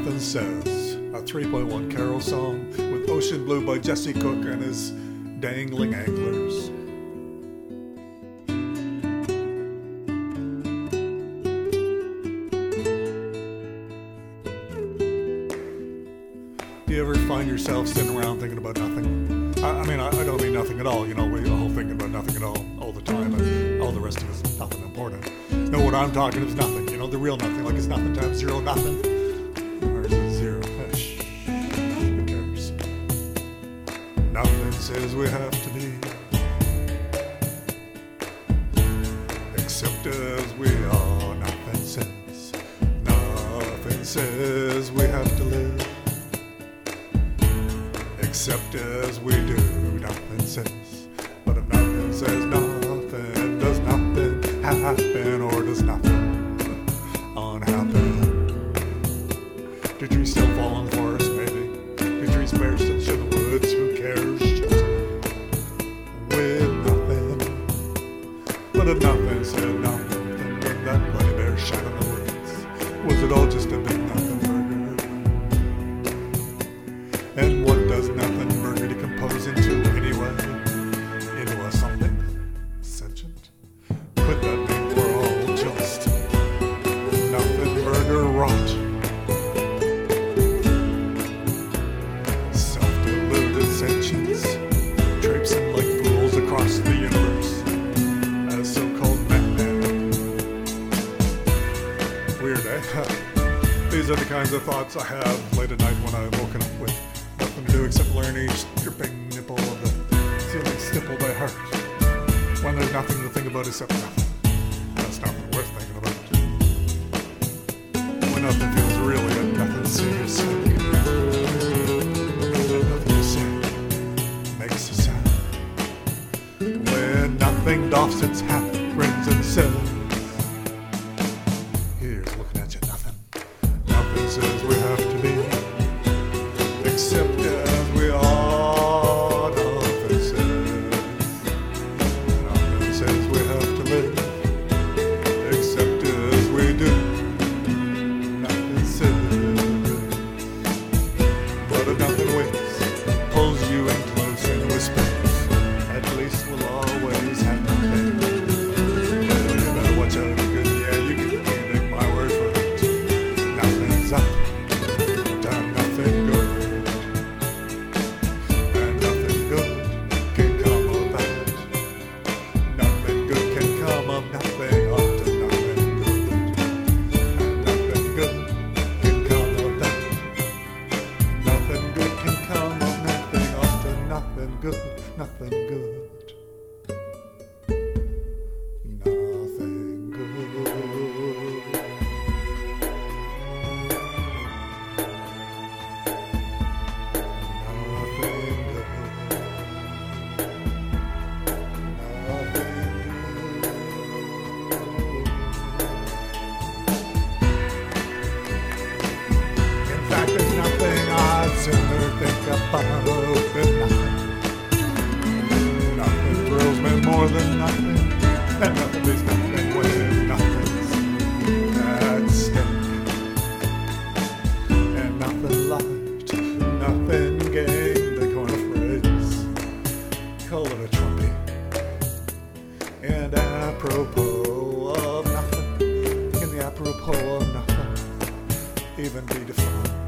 Nothing Says, a 3.1 Carol song with Ocean Blue by Jesse Cook and his Dangling Anglers. Do you ever find yourself sitting around thinking about nothing? I mean, I don't mean nothing at all. You know, we're all thinking about nothing at all the time, and all the rest of it's nothing important. No, what I'm talking is nothing. You know, the real nothing. Like it's nothing times zero, nothing. Or is it zero? Shh, who cares? Nothing says we have to be, except as we are. Nothing says we have to live, except as we do. Nothing says, but if nothing says nothing, does nothing happen, or does nothing unhappen? Do trees still fall in the forest? Maybe. Do trees bear still show the woods? Who cares? With nothing, but if nothing said nothing, then that bloody bear shot in the woods. Was it all just a big nothing burger? And what does nothing burger decompose into anyway? Into a something sentient? Put that name, we're all just nothing burger rot. Self-deluded sentience, traipsing like fools across the universe as so-called madmen. Weird, eh? These are the kinds of thoughts I have late at night when I've woken up with nothing to do except learn each dripping nipple of the ceiling stipple by heart. When there's nothing to think about except nothing. That's nothing worth thinking about. When nothing feels really and nothing seems like nothing to say makes a sound. When nothing doffs its hat, grins and says, here's looking at you, nothing. Nothing says we have to be, except as we are. Nothing says we have to live, except as we do. Nothing says, but if nothing waits, pulls you in close and whispers, at least we'll always have nothing. Well, you better watch out, because yeah, you can take my word for it. Nothing's up, done nothing good. And nothing good can come of that. Nothing good can come of nothing, often nothing good. And nothing good can come of that. Nothing good can come of nothing, often nothing good, nothing good. Nothing good. In fact, there's nothing I'd sooner think about than nothing. Nothing thrills me more than nothing, and nothing means nothing when nothing's at stake. And nothing lost, nothing gained, they coin a phrase, call it a trumpy. And apropos of nothing, can the apropos of nothing even be defined?